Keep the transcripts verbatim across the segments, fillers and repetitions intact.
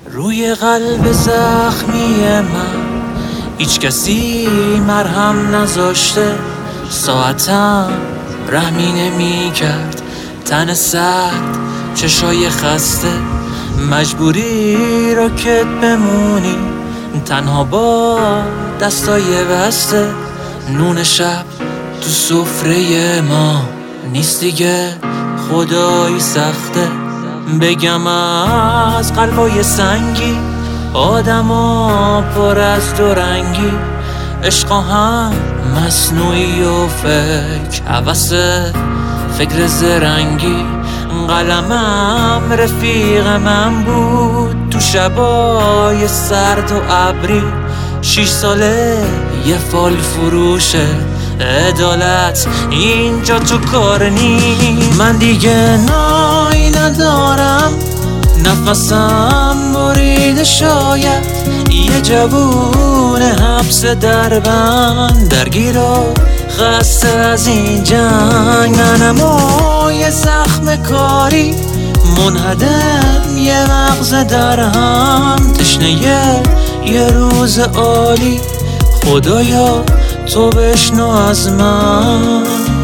روی قلب زخمی من هیچ کسی مرهم نذاشته، ساعتم رحمی نمی کرد، تن سرد چشای خسته، مجبوری راکت بمونی تنها با دستای بسته. نون شب تو سفره ما نیست دیگه، خدایی سخته. بگم از قلبای سنگی آدما پر از دو رنگی، عشقا هم مصنوعی و فکر حوث فکر زرنگی. قلمم رفیق من بود تو شبای سرد و ابری، شیش ساله یه فال فروشه عدالت اینجا تو کار نی. من دیگه نایی ندارم، نفسم بریده، شاید یه جوون حبس دربند درگیر و خسته از این جنگ. منم و یه زخم کاری منهدم، یه مغز در هم تشنه یه روز عالی. خدایا تو بشنو از من.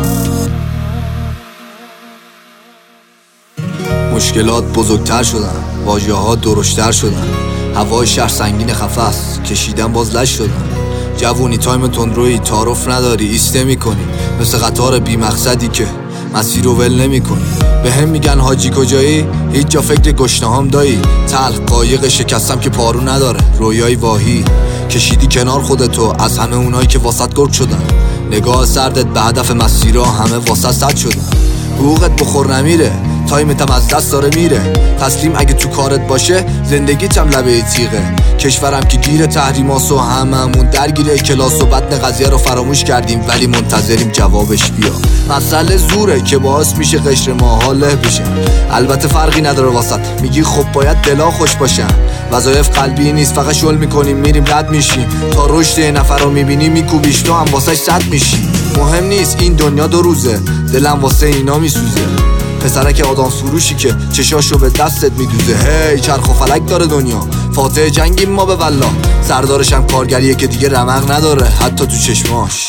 مشکلات بزرگتر شدن، واژه ها درشتر شدن، هوای شهر سنگین خفست، کشیدن باز لش شدن. جوونی تایم تندروی تعارف نداری، ایسته میکنی مثل قطار بی مقصدی که مسیر رو ول نمی کنی. به هم میگن حاجی کجایی؟ هیچ جا فکر گشنهام دایی. تلخ قایق شکستم که پارو نداره، رویای واهی کشیدی کنار خودتو از همه اونایی که واسط گرگ شدن. نگاه سردت به هدف مسیرها همه واسط صد شدن. حقوقت بخور نمیره، تایمتم از دست داره میره. تسلیم اگه تو کارت باشه، زندگیتم لبه تیغه. کشورم که گیر تحریماس و هممون درگیره کلاس و بدن قضیه رو فراموش کردیم، ولی منتظریم جوابش بیا. مسئله زوره که باعث میشه قشر ماها له بشه. البته فرقی نداره واسط، میگی خب باید دلا خوش باشن. وظایف قلبی نیست، فقط شل میکنیم میریم رد میشیم. تا رشد یه نفر رو میبینی میکوبیش، تو هم واسش صد میشی. مهم نیست این دنیا دو روزه، دلم واسه اینا میسوزه. پسرک آدم سروشی که چشاشو به دستت میدوزه. هی چرخ و فلک داره دنیا، فاتح جنگیم ما به والله. سردارش هم کارگریه که دیگه رمق نداره حتی تو چشماش.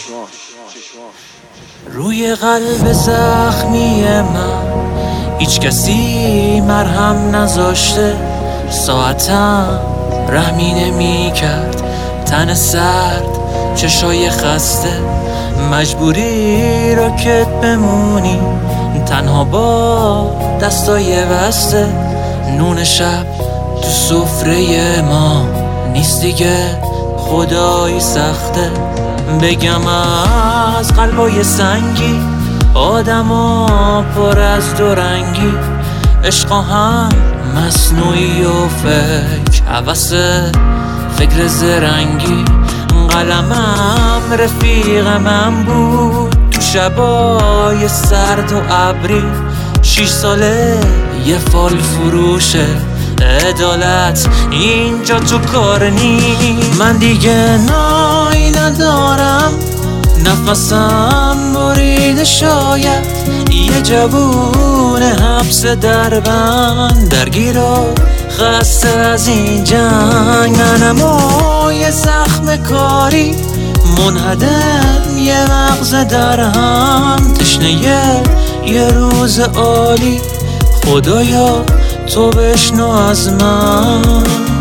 روی قلب زخمی من هیچ کسی مرهم نذاشته، ساعتم رحمی نمی کرد، تن سرد چشای خسته، مجبوری راکت بمونی تنها با دستای بسته. نون شب تو سفره ما نیست دیگه، خدایی سخته. بگم از قلبای سنگی آدما پر از دو رنگی، عشقا هم مصنوعی و فکر حوث فکر زرنگی. قلمم رفیق من بود تو شبای سرد و ابری، شیش ساله یه فال فروشه عدالت اینجا تو کار نی. من دیگه نایی ندارم، نفسم بریده، شاید یه جوون حبس دربند درگیر و خسته از این جنگ. منم و یه زخم کاری منهدم، یه مغز در هم تشنه یه روز عالی. خدایا تو بشنو از من.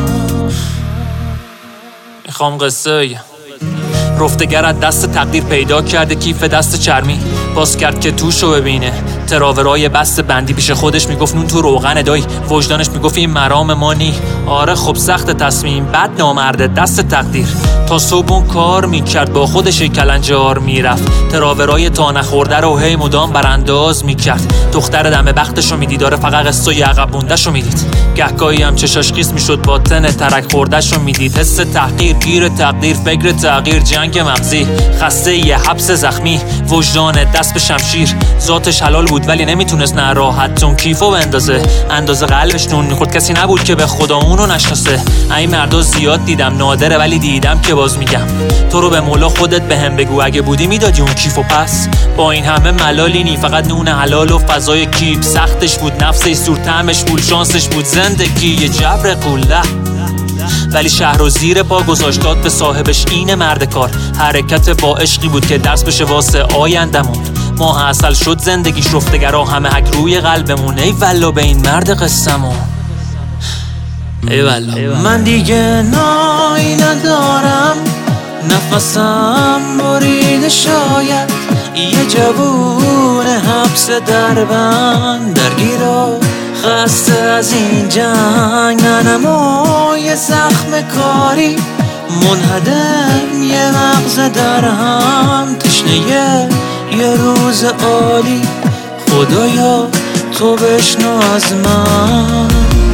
میخوام قصه بگم. رفتگر از دست تقدیر پیدا کرده کیف دست چرمی، باز کرد که توشو ببینه. تراورای بست بندی پیش خودش میگفت نون تو روغن دایی، وجدانش میگفت این مرام ما نی. آره خب سخت تصمیم، بد نامرده دست تقدیر. تا صبح کار میکرد با خودش کلنجار میرفت، تراورای تا نخورده رو هی مدام برانداز میکرد. دختر دم بختشو میدید، داره فقط قصه ی عقب موندهشو میدید. گهگاهی هم چشاش خیس میشد با تن ترک خوردهشو میدید. حس تحقیر، گیر تقدیر، فکر تغییر، جنگ مغزی، خسته یه حبس زخمی، وجدان دست به شمشیر. ذاتش حلال بود بود ولی نمیتونست نه راحت اون کیفو بندازه. اندازه قلبش نون میخورد، کسی نبود که به خدا اونو نشناسه. این مردا زیاد دیدم، نادره ولی دیدم که باز میگم تو رو به مولا خودت به هم بگو اگه بودی میدادی اون کیفو پس. با این همه ملالینی فقط نون حلال و فضای کیف. سختش بود نفسش، سور طعمش بود، شانسش بود زندگی یه جبر قوله. ولی شهر و زیر پا گذاشت داد به صاحبش، این مرد کار. حرکت با عشقی بود که درس بشه واسه آیندمون. ماه اصل شد زندگیش، رفتگرا همه حک روی قلبمون. ای والله به این مرد قصمون، ای والله. من دیگه نایی ندارم، نفسم بریده شاید. یه جوون حبس دربند درگیر و خسته از این جنگ. ننما یه زخم کاری منهدم، یه مغز در هم تشنه یه روز عالی. خدایا تو بشنو از من.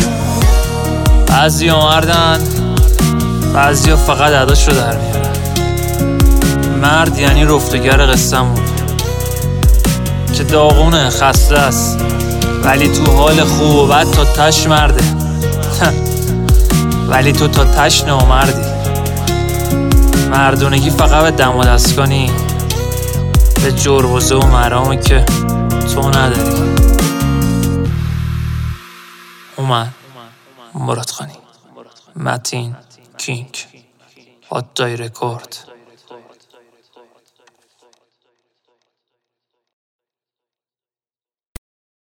بعضی ها مردن، بعضی ها فقط عداشو در میارن. مرد یعنی رفتگر قصه‌مون که داغونه، خسته است ولی تو حال خوب و بد تا تش مرده. ولی تو تا تش نامردی. مردونگی فقط به دم و دست کنی، به جربوزه و مرامی که تو نداری. اومد مراد خانی، متین کینگ، هات دای رکورد.